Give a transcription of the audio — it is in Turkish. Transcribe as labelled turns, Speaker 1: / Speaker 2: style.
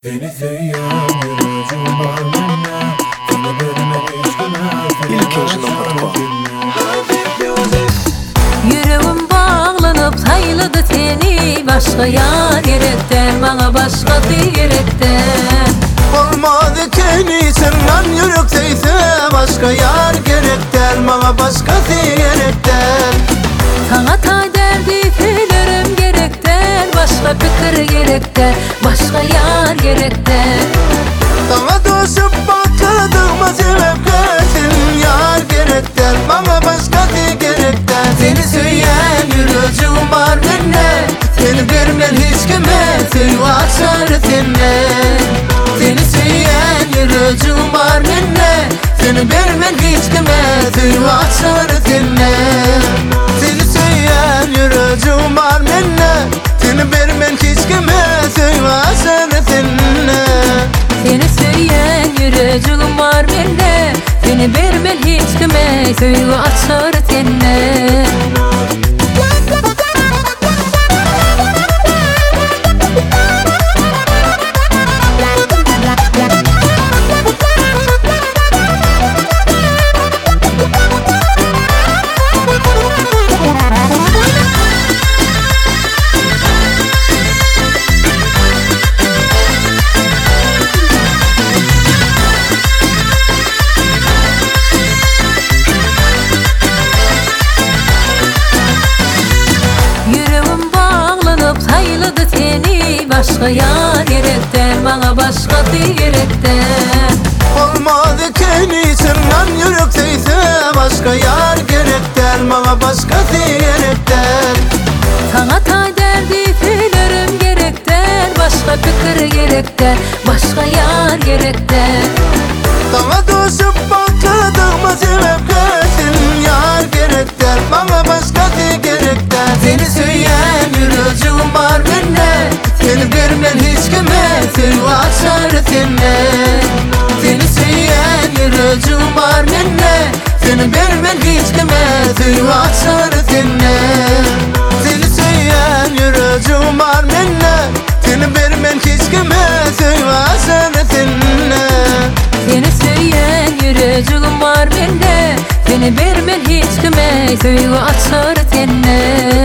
Speaker 1: Beni söyleyen yüreğim var minne, seni görmek istemez.
Speaker 2: Yüreğim bağlanıp sayladı seni, başka yar gerekten, bana başka diyerekten.
Speaker 3: Olmadı kendini senden yürekteyse, başka yar gerekten, bana başka diyerekten.
Speaker 2: Sana ta derdi filerim gerekten, başka fikir gerekten, başka yar gerekten.
Speaker 3: Sana dostum bakadığıma sebep geldin, yar gerekten, bana başka gerekten. Seni söyleyen yüreğim var minne, seni vermem hiç kime, seni açar seni. Seni söyleyen yüreğim var minne, seni vermem hiç kime, seni açar seni. Seni söyleyen yüreğim var minne, seni vermem hiç kime, seni açar seni.
Speaker 2: Seni söyleyen yüreğim var bende, seni vermem hiç kime, söyle açar seni. Sayladı seni, başka yar gerekten, bana başka diyerekten.
Speaker 3: Olmadı kendini senden yürekteyse, başka yar gerekten, bana başka diyerekten.
Speaker 2: Sana ta derdi filerim gerekten, başka fikir gerekten, başka yar gerekten.
Speaker 3: Sana dostum bakadığıma sebep geldin, yar gerekten, bana başka gerekten. Seni söyleyen yüreğim var minne, seni vermem hiç kime, seni açar seni. Seni söyleyen yüreğim var minne, seni vermem hiç kime, seni açar seni. Seni söyleyen yüreğim var minne, seni vermem hiç kime, seni açar seni.
Speaker 2: Seni söyleyen yüreğim var bende, seni vermem hiç kime, söyle açar seni.